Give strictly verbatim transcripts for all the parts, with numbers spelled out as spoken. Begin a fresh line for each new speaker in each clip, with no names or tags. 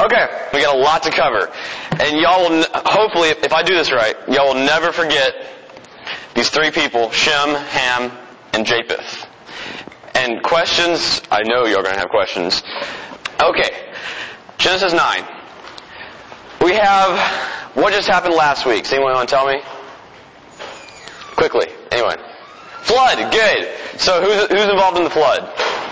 Okay, we got a lot to cover. And y'all will, hopefully, if I do this right, y'all will never forget these three people, Shem, Ham, and Japheth. And questions, I know you're going to have questions. Okay, Genesis nine. We have, what just happened last week? Does anyone want to tell me? Quickly, anyone? Flood, good. So who's, who's involved in the flood?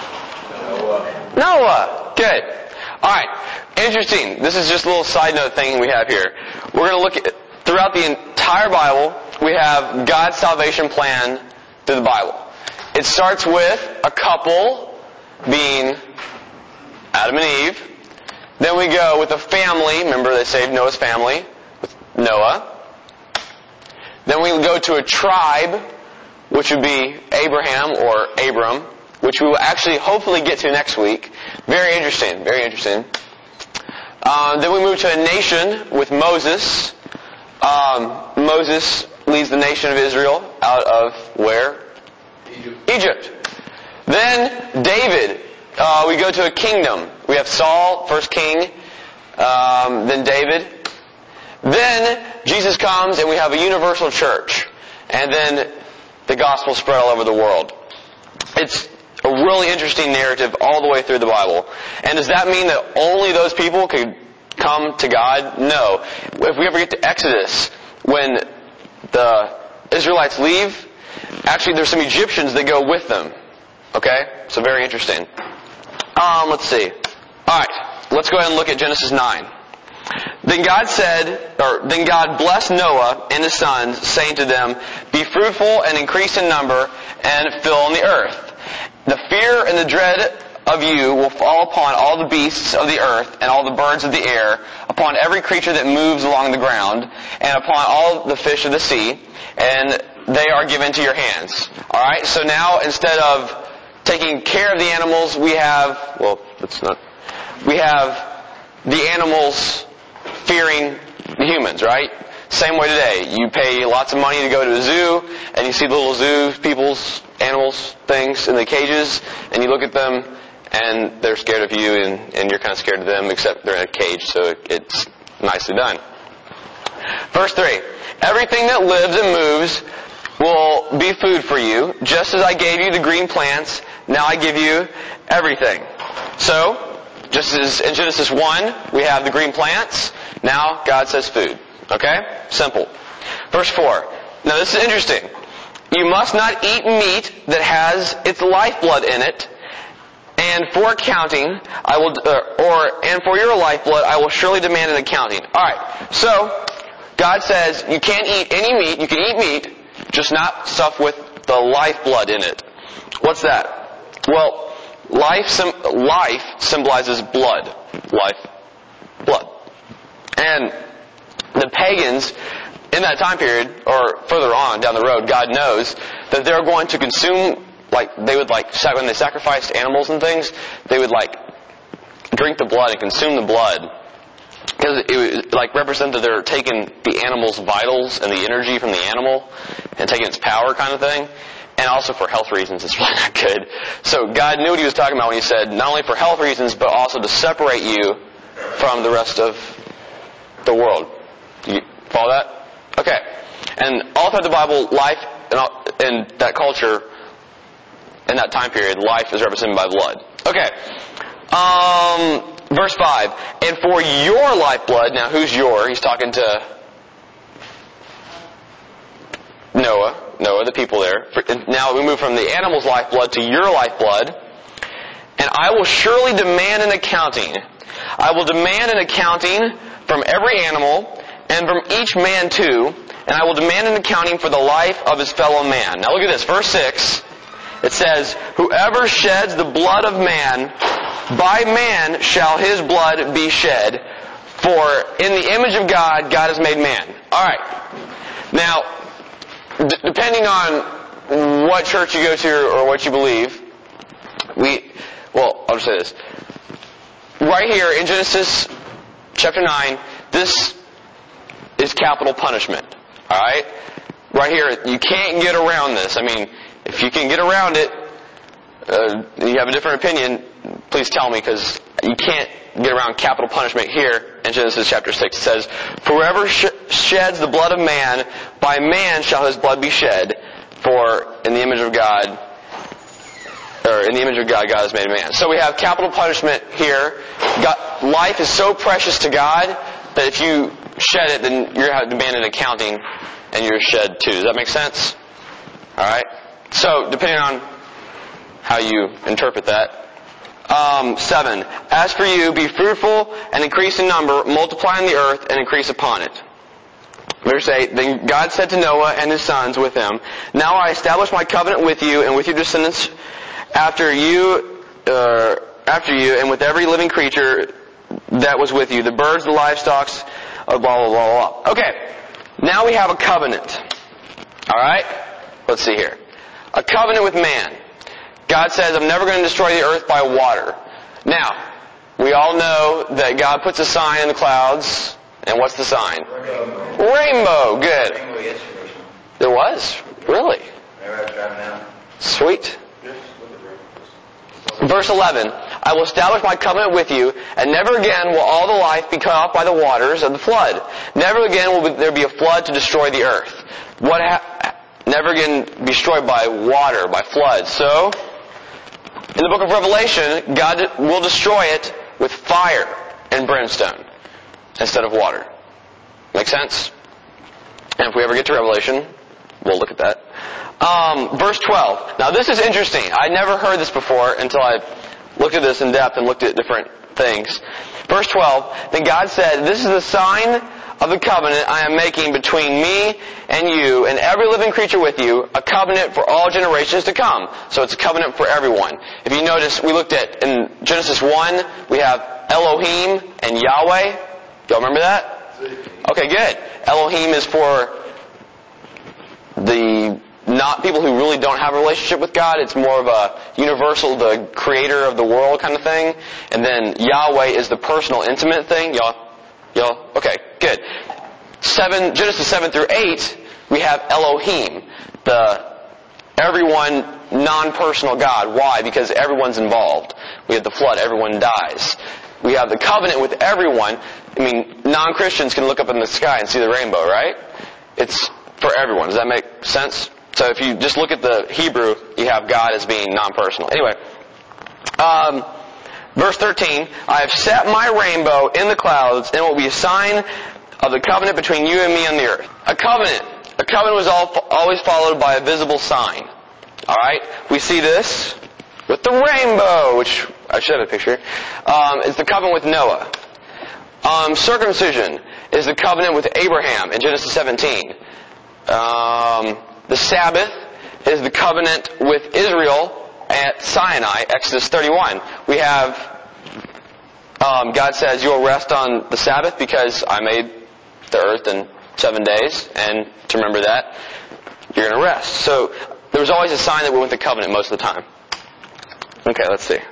Noah.
Noah, good. Alright, interesting. This is just a little side note thing we have here. We're going to look at, throughout the entire Bible, we have God's salvation plan through the Bible. It starts with a couple being Adam and Eve. Then we go with a family. Remember, they saved Noah's family with Noah. Then we go to a tribe, which would be Abraham or Abram, which we will actually hopefully get to next week. Very interesting, very interesting. Um, then we move to a nation with Moses. Um, Moses leads the nation of Israel out of where?
Egypt.
Egypt. Then David. Uh, we go to a kingdom. We have Saul, first king, um, then David. Then Jesus comes and we have a universal church. And then the gospel spread all over the world. It's a really interesting narrative all the way through the Bible. And does that mean that only those people could come to God? No. If we ever get to Exodus, when the Israelites leave, actually there's some Egyptians that go with them. Okay? So very interesting. Um, let's see. Alright, let's go ahead and look at Genesis nine. Then God said, or then God blessed Noah and his sons, saying to them, "Be fruitful and increase in number, and fill on the earth. The fear and the dread of you will fall upon all the beasts of the earth and all the birds of the air, upon every creature that moves along the ground, and upon all the fish of the sea, and they are given to your hands." Alright, so now instead of taking care of the animals, we have, well, that's not, we have the animals fearing the humans, right? Same way today. You pay lots of money to go to a zoo, and you see the little zoo people's animals, things in the cages, and you look at them, and they're scared of you, and, and you're kind of scared of them, except they're in a cage, so it's nicely done. Verse three. Everything that lives and moves will be food for you, just as I gave you the green plants, now I give you everything. So, just as in Genesis one, we have the green plants, now God says food. Okay? Simple. Verse four. Now this is interesting. You must not eat meat that has its lifeblood in it, and for accounting, I will, uh, or, and for your lifeblood, I will surely demand an accounting. Alright, so, God says you can't eat any meat, you can eat meat, just not stuff with the lifeblood in it. What's that? Well, life, sim- life symbolizes blood. Life, blood. And the pagans, in that time period, or further on down the road, God knows that they're going to consume, like, they would like, when they sacrificed animals and things, they would like, drink the blood and consume the blood. Because it would, like, represent that they're taking the animal's vitals and the energy from the animal and taking its power kind of thing. And also for health reasons, it's really not good. So God knew what He was talking about when He said, not only for health reasons, but also to separate you from the rest of the world. Do you follow that? Okay. And all throughout the Bible, life in, all, in that culture, in that time period, life is represented by blood. Okay. Um, verse five. And for your lifeblood, now who's your? He's talking to Noah. Noah, the people there. Now we move from the animal's lifeblood to your lifeblood. And I will surely demand an accounting. I will demand an accounting from every animal, and from each man too, and I will demand an accounting for the life of his fellow man. Now look at this, verse six. It says, whoever sheds the blood of man, by man shall his blood be shed, for in the image of God, God has made man. Alright. Now, d- depending on what church you go to or what you believe, we, well, I'll just say this. Right here in Genesis chapter nine, this is capital punishment. Alright? Right here, you can't get around this. I mean, if you can get around it, uh, you have a different opinion, please tell me, because you can't get around capital punishment here in Genesis chapter six. It says, "For whoever sh- sheds the blood of man, by man shall his blood be shed, for in the image of God, or in the image of God, God has made a man." So we have capital punishment here. God, life is so precious to God that if you shed it, then you're going to have to demand an accounting, and you're shed too. Does that make sense? Alright? So, depending on how you interpret that. Um, seven. "As for you, be fruitful and increase in number, multiply in the earth and increase upon it." Verse eight. "Then God said to Noah and his sons with him, Now I establish my covenant with you and with your descendants after you, uh, after you, and with every living creature that was with you, the birds, the livestock, uh, blah, blah, blah, blah." Okay. Now we have a covenant. Alright? Let's see here. A covenant with man. God says, "I'm never going to destroy the earth by water." Now, we all know that God puts a sign in the clouds. And what's the sign?
Rainbow.
Rainbow. Good.
Rainbow yesterday.
There was? Really?
Remember I was driving out?
Sweet.
Just look at rainbows.
Verse eleven. "I will establish my covenant with you, and never again will all the life be cut off by the waters of the flood. Never again will there be a flood to destroy the earth." What ha- never again be destroyed by water, by flood. So, in the book of Revelation, God will destroy it with fire and brimstone instead of water. Make sense? And if we ever get to Revelation, we'll look at that. Um, verse twelve. Now this is interesting. I never heard this before until I looked at this in depth and looked at different things. Verse twelve. "Then God said, This is the sign of the covenant I am making between me and you and every living creature with you, a covenant for all generations to come." So it's a covenant for everyone. If you notice, we looked at, in Genesis one, we have Elohim and Yahweh. Y'all remember that? Okay, good. Elohim is for the not people who really don't have a relationship with God. It's more of a universal, the creator of the world kind of thing. And then Yahweh is the personal, intimate thing. Y'all, y'all, okay, good. Seven, Genesis seven through eight, we have Elohim, the everyone non-personal God. Why? Because everyone's involved. We have the flood, everyone dies. We have the covenant with everyone. I mean, non-Christians can look up in the sky and see the rainbow, right? It's for everyone. Does that make sense? So if you just look at the Hebrew, you have God as being non-personal. Anyway, um, verse thirteen, "I have set my rainbow in the clouds, and it will be a sign of the covenant between you and me on the earth." A covenant. A covenant was all, always followed by a visible sign. Alright? We see this with the rainbow, which I should have a picture. Um, it's the covenant with Noah. Um, circumcision is the covenant with Abraham in Genesis seventeen. Um, the Sabbath is the covenant with Israel at Sinai, Exodus thirty-one. We have, um, God says, "You will rest on the Sabbath because I made the earth in seven days, and to remember that, you're going to rest." So, there was always a sign that went with the covenant most of the time. Okay, let's see.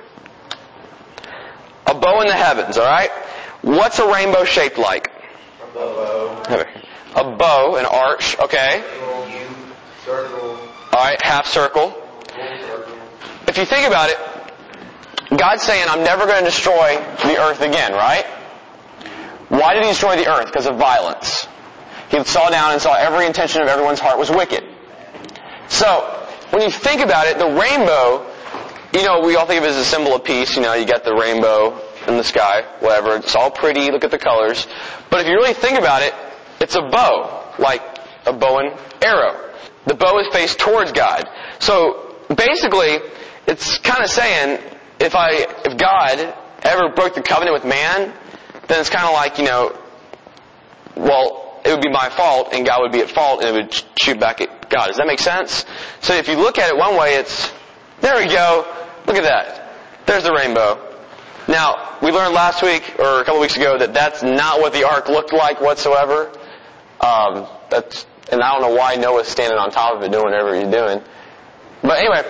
A bow in the heavens, alright? What's a rainbow shaped like?
A bow.
A bow, an arch, okay.
Circle.
Alright, half circle.
Circle.
If you think about it, God's saying, "I'm never going to destroy the earth again," right? Why did He destroy the earth? Because of violence. He saw down and saw every intention of everyone's heart was wicked. So, when you think about it, the rainbow, you know, we all think of it as a symbol of peace. You know, you got the rainbow in the sky, whatever. It's all pretty, look at the colors. But if you really think about it, it's a bow, like a bow and arrow. The bow is faced towards God. So, basically, it's kind of saying, if I, if God ever broke the covenant with man, then it's kind of like, you know, well, it would be my fault, and God would be at fault, and it would shoot back at God. Does that make sense? So if you look at it one way, it's, there we go, look at that. There's the rainbow. Now, we learned last week, or a couple weeks ago, that that's not what the ark looked like whatsoever. Um, that's, and I don't know why Noah's standing on top of it doing whatever he's doing. But anyway.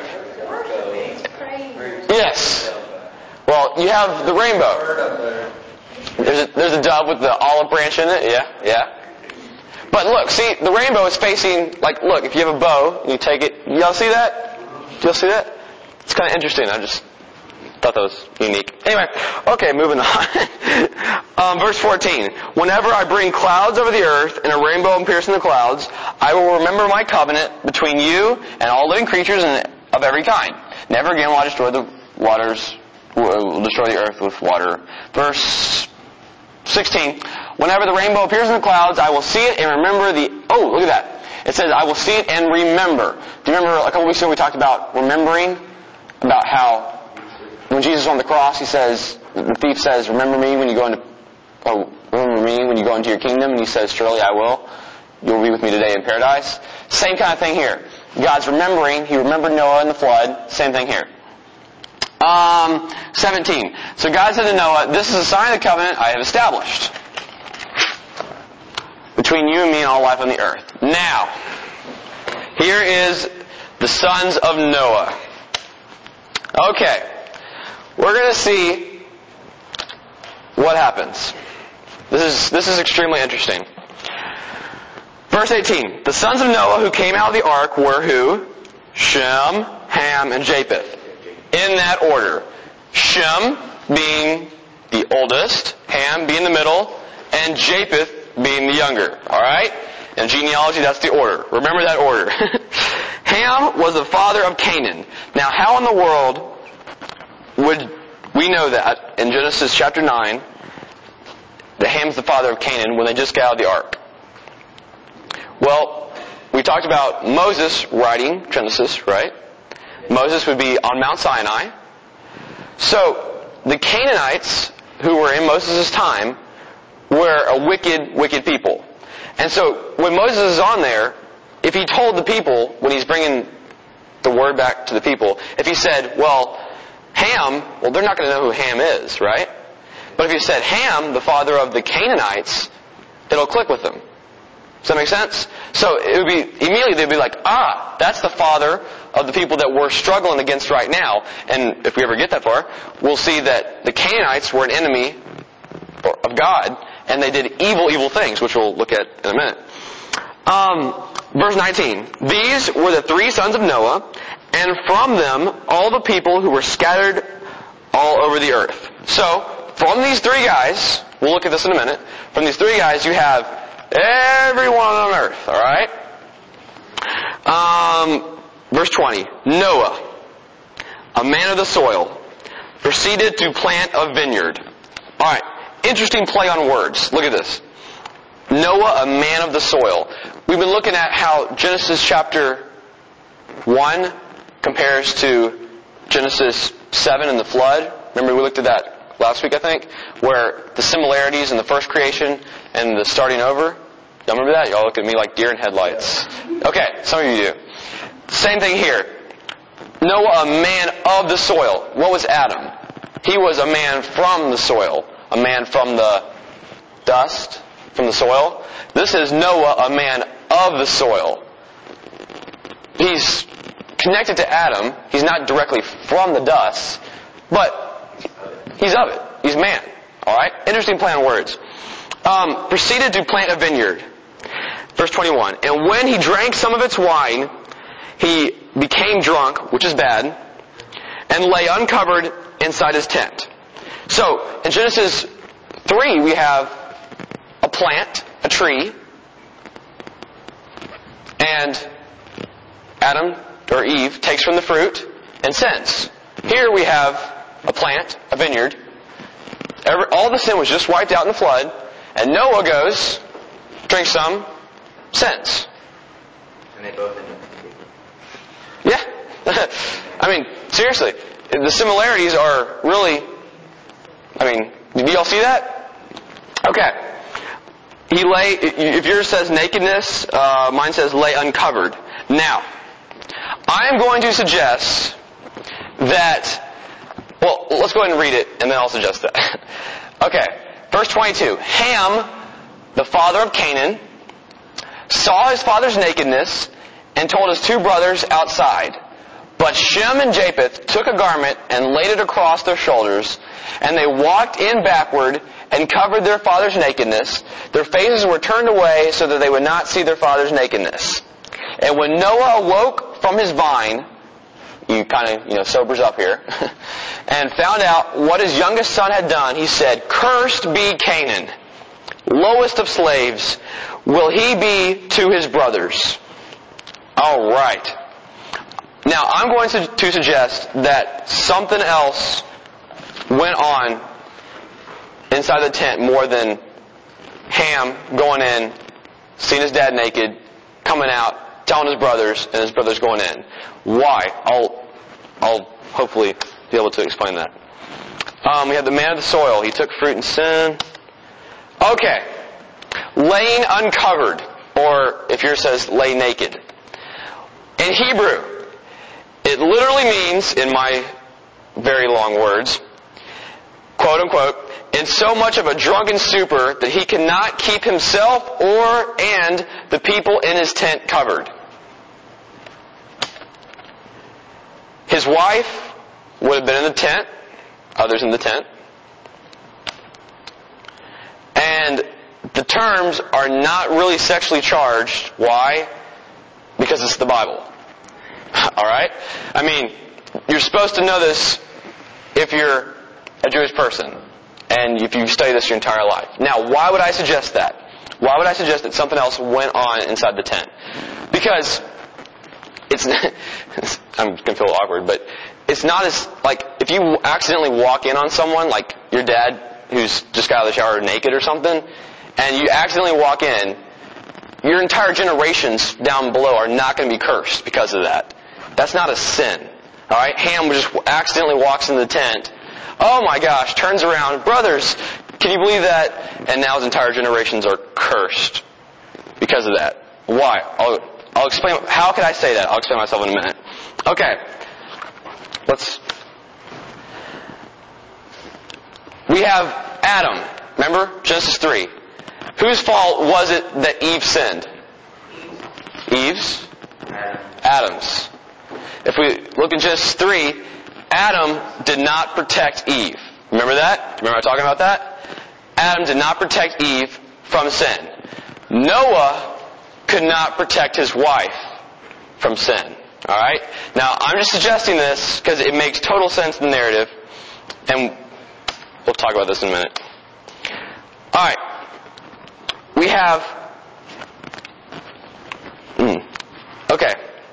Yes. Well, you have the rainbow. There's a, there's a dove with the olive branch in it. Yeah, yeah. But look, see, the rainbow is facing, like, look, if you have a bow, you take it, y'all see that? Y'all see that? It's kind of interesting. I just thought thought that was unique. Anyway, okay, moving on. um, verse fourteen. Whenever I bring clouds over the earth and a rainbow appears in the clouds, I will remember my covenant between you and all living creatures and of every kind. Never again will I destroy the waters, will destroy the earth with water. Verse sixteen. Whenever the rainbow appears in the clouds, I will see it and remember the... Oh, look at that. It says, I will see it and remember. Do you remember a couple weeks ago we talked about remembering? About how when Jesus was on the cross, he says, the thief says, remember me when you go into... Oh, remember me when you go into your kingdom. And he says, surely I will. You'll be with me today in paradise. Same kind of thing here. God's remembering. He remembered Noah in the flood. Same thing here. Um, seventeen. So God said to Noah, this is a sign of the covenant I have established between you and me and all life on the earth. Now, here is the sons of Noah. Okay. We're going to see what happens. This is, this is extremely interesting. Verse eighteen. The sons of Noah who came out of the ark were who? Shem, Ham, and Japheth. In that order. Shem being the oldest, Ham being the middle, and Japheth being the younger. Alright? In genealogy, that's the order. Remember that order. Ham was the father of Canaan. Now, how in the world would we know that in Genesis chapter nine that Ham's the father of Canaan when they just got out of the ark? Well, we talked about Moses writing Genesis, right? Moses would be on Mount Sinai. So, the Canaanites, who were in Moses' time, were a wicked, wicked people. And so, when Moses is on there, if he told the people, when he's bringing the word back to the people, if he said, well, Ham, well, they're not going to know who Ham is, right? But if he said Ham, the father of the Canaanites, it'll click with them. Does that make sense? So it would be, immediately they'd be like, ah, that's the father of the people that we're struggling against right now. And if we ever get that far, we'll see that the Canaanites were an enemy of God, and they did evil, evil things, which we'll look at in a minute. Um, verse nineteen. These were the three sons of Noah, and from them all the people who were scattered all over the earth. So, from these three guys, we'll look at this in a minute, from these three guys you have everyone on earth, alright? Um, verse twenty. Noah, a man of the soil, proceeded to plant a vineyard. Alright, interesting play on words. Look at this. Noah, a man of the soil. We've been looking at how Genesis chapter one compares to Genesis seven and the flood. Remember we looked at that last week, I think, where the similarities in the first creation and the starting over. Y'all remember that? Y'all look at me like deer in headlights. Okay, some of you do. Same thing here. Noah, a man of the soil. What was Adam? He was a man from the soil. A man from the dust, from the soil. This is Noah, a man of the soil. He's connected to Adam. He's not directly from the dust, but he's of it. He's man. Alright? Interesting play on words. Um, proceeded to plant a vineyard. Verse twenty-one. And when he drank some of its wine, he became drunk, which is bad, and lay uncovered inside his tent. So, in Genesis three, we have a plant, a tree, and Adam, or Eve, takes from the fruit and sins. Here we have a plant, a vineyard. Every, all the sin was just wiped out in the flood, and Noah goes, drinks some, sins.
And they both end up.
Yeah. I mean, seriously, the similarities are really, I mean, do y'all see that? Okay. He lay, if yours says nakedness, uh, mine says lay uncovered. Now, I am going to suggest that, well, let's go ahead and read it, and then I'll suggest that. Okay, verse twenty-two. Ham, the father of Canaan, saw his father's nakedness and told his two brothers outside. But Shem and Japheth took a garment and laid it across their shoulders, and they walked in backward and covered their father's nakedness. Their faces were turned away so that they would not see their father's nakedness. And when Noah awoke from his vine, he kind of, you know, sobers up here, and found out what his youngest son had done. He said, "Cursed be Canaan, lowest of slaves, will he be to his brothers." All right. Now, I'm going to, to suggest that something else went on inside the tent more than Ham going in, seeing his dad naked, coming out, telling his brothers, and his brothers going in. Why? I'll, I'll hopefully be able to explain that. Um, we have the man of the soil. He took fruit and sin. Okay. Laying uncovered, or if yours says lay naked. In Hebrew, it literally means, in my very long words, quote unquote, in so much of a drunken stupor that he cannot keep himself or and the people in his tent covered. His wife would have been in the tent, others in the tent. And the terms are not really sexually charged. Why? Because it's the Bible. Alright? I mean, you're supposed to know this if you're a Jewish person. And if you've studied this your entire life. Now, why would I suggest that? Why would I suggest that something else went on inside the tent? Because it's, I'm going to feel awkward, but it's not as, like, if you accidentally walk in on someone, like your dad who's just got out of the shower naked or something, and you accidentally walk in, your entire generations down below are not going to be cursed because of that. That's not a sin. Alright? Ham just accidentally walks into the tent. Oh my gosh, turns around. Brothers, can you believe that? And now his entire generations are cursed because of that. Why? I'll, I'll explain. How can I say that? I'll explain myself in a minute. Okay. Let's. We have Adam. Remember? Genesis three. Whose fault was it that Eve sinned? Eve's? Adam's. If we look at Genesis three, Adam did not protect Eve. Remember that? Remember I talking about that? Adam did not protect Eve from sin. Noah could not protect his wife from sin. Alright? Now, I'm just suggesting this because it makes total sense in the narrative. And we'll talk about this in a minute. Alright. We have... Mm, okay.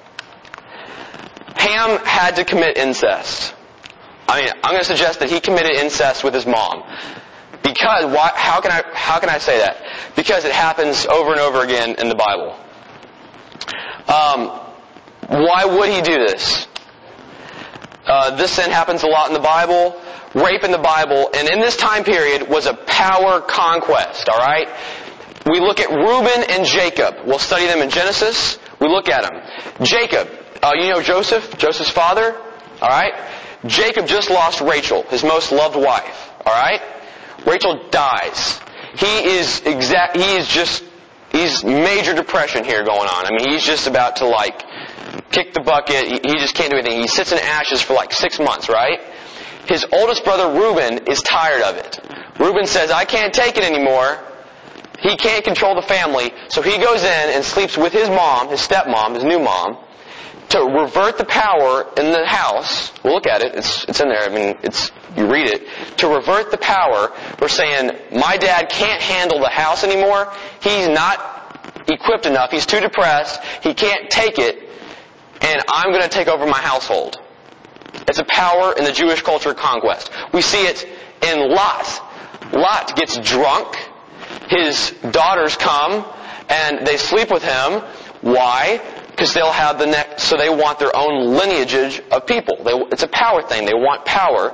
Ham had to commit incest. I mean, I'm going to suggest that he committed incest with his mom. Because, why, how can I, how can I say that? Because it happens over and over again in the Bible. Um, why would he do this? Uh, this sin happens a lot in the Bible. Rape in the Bible, and in this time period, was a power conquest, alright? We look at Reuben and Jacob. We'll study them in Genesis. We look at them. Jacob, uh, you know Joseph, Joseph's father, alright? Jacob just lost Rachel, his most loved wife, alright? Rachel dies. He is exact, he is just, he's major depression here going on. I mean, he's just about to like, kick the bucket. He, he just can't do anything. He sits in ashes for like six months, right? His oldest brother Reuben is tired of it. Reuben says, I can't take it anymore. He can't control the family, so he goes in and sleeps with his mom, his stepmom, his new mom, to revert the power in the house. We'll look at it. It's, it's in there. I mean, it's, you read it. To revert the power, we're saying, my dad can't handle the house anymore. He's not equipped enough. He's too depressed. He can't take it. And I'm going to take over my household. It's a power in the Jewish culture conquest. We see it in Lot. Lot gets drunk. His daughters come and they sleep with him. Why? Because they'll have the next, so they want their own lineage of people. They, it's a power thing. They want power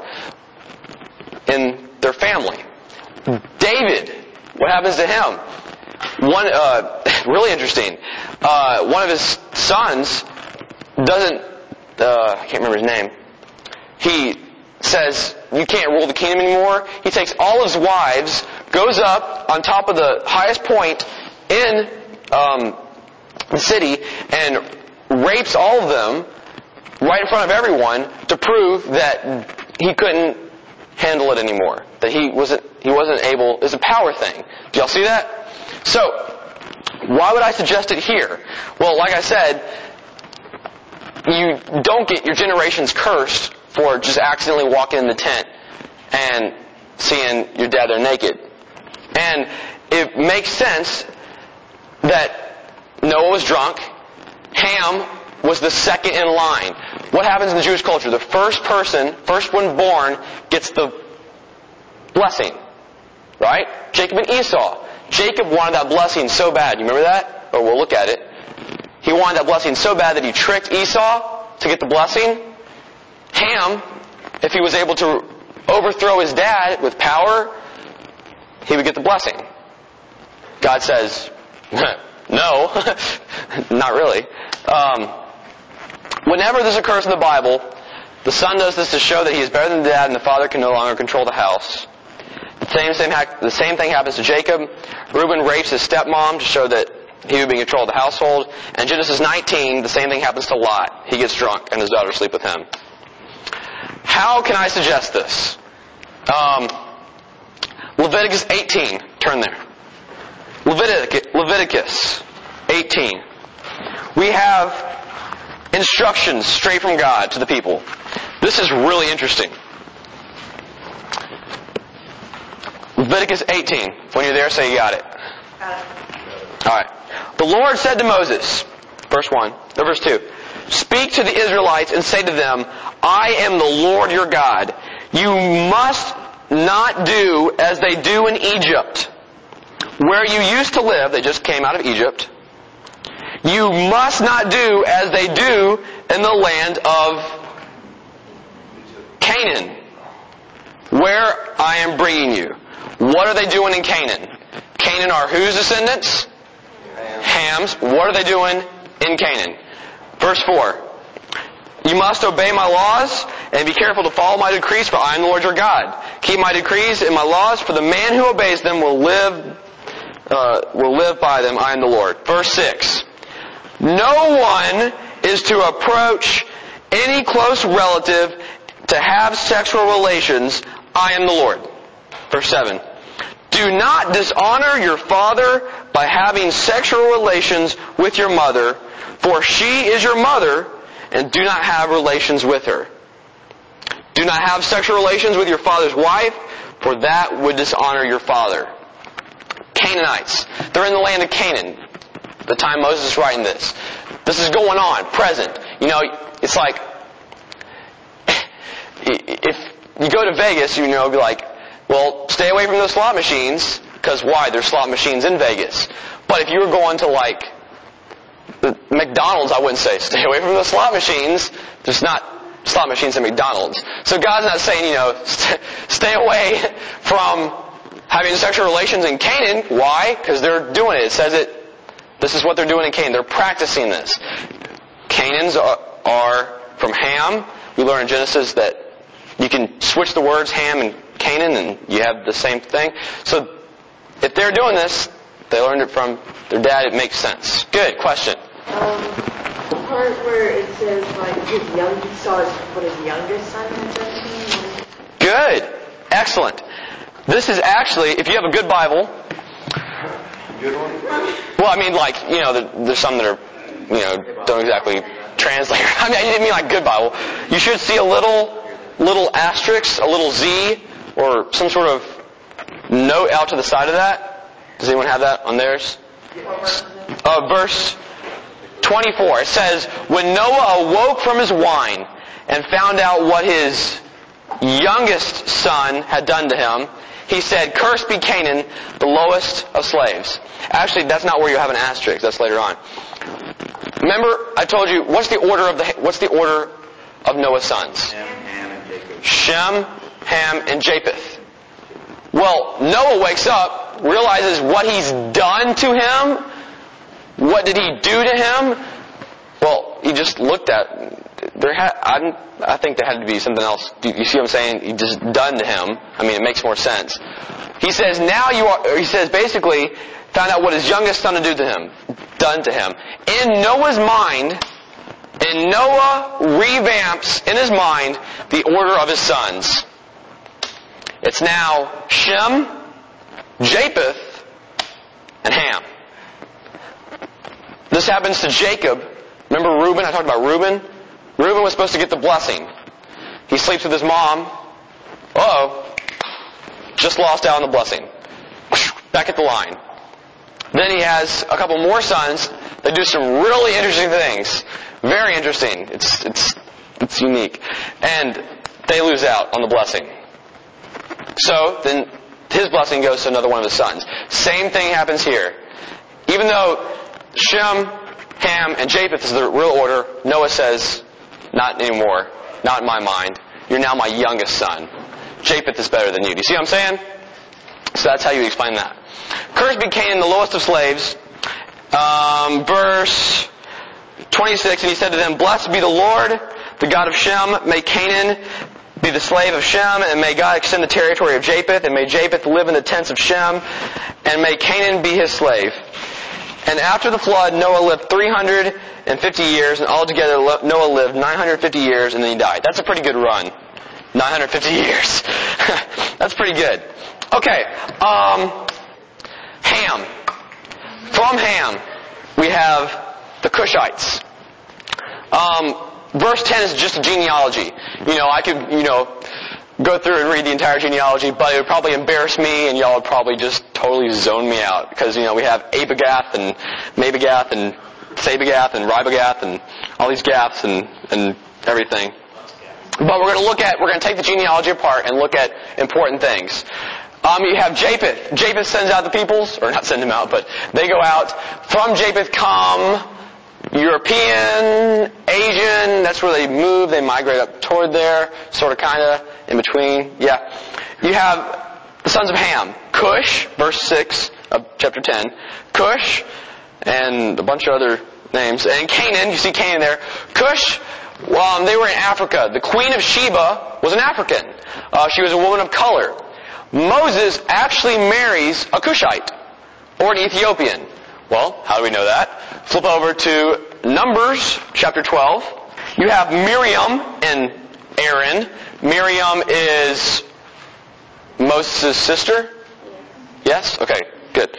in their family. David, what happens to him? One, uh, really interesting. Uh, one of his sons doesn't, uh, I can't remember his name. He says, you can't rule the kingdom anymore. He takes all his wives, goes up on top of the highest point in um, the city, and rapes all of them right in front of everyone to prove that he couldn't handle it anymore. That he wasn't he wasn't able. It's a power thing. Do y'all see that? So, why would I suggest it here? Well, like I said, you don't get your generations cursed for just accidentally walking in the tent and seeing your dad there naked. And it makes sense that Noah was drunk. Ham was the second in line. What happens in the Jewish culture? The first person, first one born, gets the blessing. Right? Jacob and Esau. Jacob wanted that blessing so bad. You remember that? Or we'll look at it. He wanted that blessing so bad that he tricked Esau to get the blessing. Ham, if he was able to overthrow his dad with power, he would get the blessing. God says, no, not really. Um, whenever this occurs in the Bible, the son does this to show that he is better than the dad and the father can no longer control the house. The same, same, the same thing happens to Jacob. Reuben rapes his stepmom to show that he would be in control of the household. And Genesis nineteen, the same thing happens to Lot. He gets drunk and his daughters sleep with him. How can I suggest this? Um, Leviticus eighteen. Turn there. Leviticus, Leviticus eighteen. We have instructions straight from God to the people. This is really interesting. Leviticus eighteen. When you're there, say you got it. Alright. The Lord said to Moses, verse one, or verse two, speak to the Israelites and say to them, I am the Lord your God. You must not do as they do in Egypt, where you used to live. They just came out of Egypt. You must not do as they do in the land of Canaan, where I am bringing you. What are they doing in Canaan? Canaan are whose descendants? Ham's. What are they doing in Canaan? Verse four. You must obey my laws and be careful to follow my decrees, for I am the Lord your God. Keep my decrees and my laws, for the man who obeys them will live uh, will live by them. I am the Lord. Verse six. No one is to approach any close relative to have sexual relations. I am the Lord. Verse seven. Do not dishonor your father by having sexual relations with your mother, for she is your mother, and do not have relations with her. Do not have sexual relations with your father's wife, for that would dishonor your father. Canaanites. They're in the land of Canaan. The time Moses is writing this. This is going on, present. You know, it's like, if you go to Vegas, you know, be like, well, stay away from those slot machines, because why? There's slot machines in Vegas. But if you were going to, like, the McDonald's, I wouldn't say, stay away from the slot machines. There's not slot machines at McDonald's. So God's not saying, you know, st- stay away from having sexual relations in Canaan. Why? Because they're doing it. It says it, this is what they're doing in Canaan. They're practicing this. Canaans are, are from Ham. We learn in Genesis that you can switch the words Ham and Canaan and you have the same thing. So if they're doing this, they learned it from their dad, it makes sense. Good question.
Um, the part where it says like his youngest son, what his youngest son had done to him.
Good. Excellent. This is actually, if you have a good Bible,
Good one?
well, I mean, like, you know, there, there's some that are, you know, don't exactly translate. I mean, I didn't mean like good Bible. You should see a little, little asterisk, a little Z, or some sort of note out to the side of that. Does anyone have that on theirs? Uh, verse twenty-four. It says, when Noah awoke from his wine and found out what his youngest son had done to him, he said, cursed be Canaan, the lowest of slaves. Actually, that's not where you have an asterisk. That's later on. Remember, I told you, what's the order of the what's the order of Noah's sons?
Shem, Ham, and Jacob.
Shem, Ham, and Japheth. Well, Noah wakes up, realizes what he's done to him. What did he do to him? Well, he just looked at. There had, I, I think there had to be something else. You see what I'm saying? He just done to him. I mean, it makes more sense. He says, now you are. He says basically, found out what his youngest son had do to him, done to him. In Noah's mind, and Noah revamps in his mind the order of his sons. It's now Shem, Japheth, and Ham. This happens to Jacob. Remember Reuben? I talked about Reuben. Reuben was supposed to get the blessing. He sleeps with his mom. Uh-oh. Just lost out on the blessing. Back at the line. Then he has a couple more sons that do some really interesting things. Very interesting. It's it's it's unique. And they lose out on the blessing. So then his blessing goes to another one of his sons. Same thing happens here. Even though Shem, Ham, and Japheth is the real order, Noah says, not anymore. Not in my mind. You're now my youngest son. Japheth is better than you. Do you see what I'm saying? So that's how you explain that. Cursed be Canaan, the lowest of slaves. Um, verse twenty-six, and he said to them, Blessed be the Lord, the God of Shem. May Canaan be the slave of Shem, and may God extend the territory of Japheth, and may Japheth live in the tents of Shem, and may Canaan be his slave. And after the flood, Noah lived three hundred fifty years, and altogether Noah lived nine hundred fifty years, and then he died. That's a pretty good run. nine hundred fifty years. That's pretty good. Okay, um, Ham. From Ham, we have the Cushites. Um, verse ten is just a genealogy. You know, I could, you know, go through and read the entire genealogy, but it would probably embarrass me, and y'all would probably just totally zone me out. Because, you know, we have Abagath and Mabagath and Sabagath and Ribagath and all these gaths and, and everything. But we're going to look at, we're going to take the genealogy apart and look at important things. Um, you have Japheth. Japheth sends out the peoples, or not send them out, but they go out. From Japheth come European, Asian, that's where they move, they migrate up toward there, sort of, kind of, in between, yeah. You have the sons of Ham, Cush, verse six of chapter ten, Cush, and a bunch of other names, and Canaan, you see Canaan there. Cush, um, they were in Africa. The queen of Sheba was an African. Uh, she was a woman of color. Moses actually marries a Cushite, or an Ethiopian. Well, how do we know that? Flip over to Numbers, chapter twelve. You have Miriam and Aaron. Miriam is Moses' sister? Yes? Okay, good.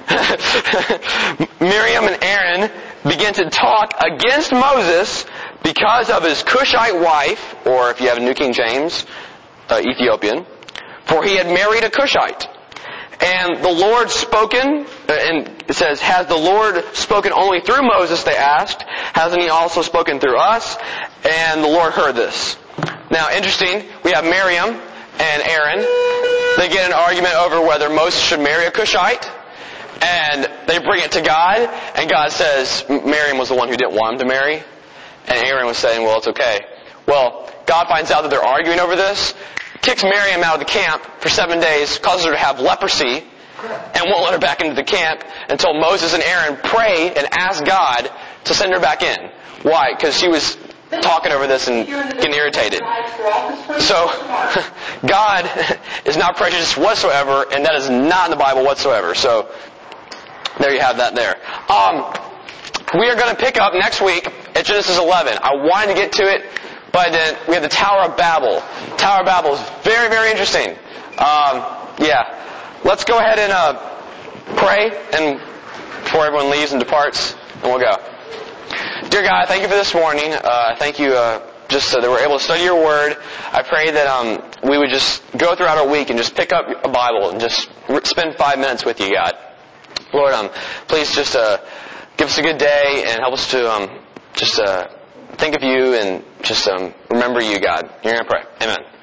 Miriam and Aaron begin to talk against Moses because of his Cushite wife, or if you have a New King James, uh, Ethiopian, for he had married a Cushite. And the Lord spoken, and it says, has the Lord spoken only through Moses, they asked. Hasn't he also spoken through us? And the Lord heard this. Now, interesting, we have Miriam and Aaron. They get an argument over whether Moses should marry a Cushite. And they bring it to God. And God says Miriam was the one who didn't want him to marry. And Aaron was saying, well, it's okay. Well, God finds out that they're arguing over this, kicks Miriam out of the camp for seven days, causes her to have leprosy, and won't let her back into the camp until Moses and Aaron pray and ask God to send her back in. Why? Because she was talking over this and getting irritated. So, God is not prejudiced whatsoever, and that is not in the Bible whatsoever. So, there you have that there. Um, we are going to pick up next week at Genesis eleven. I wanted to get to it, but then we have the Tower of Babel. Tower of Babel is very, very interesting. Um, yeah. Let's go ahead and uh, pray and before everyone leaves and departs, and we'll go. Dear God, thank you for this morning. Uh, thank you uh, just so that we're able to study your word. I pray that um, we would just go throughout our week and just pick up a Bible and just spend five minutes with you, God. Lord, um, please just uh, give us a good day and help us to um, just uh, think of you and just um, remember you, God. You're going to pray. Amen.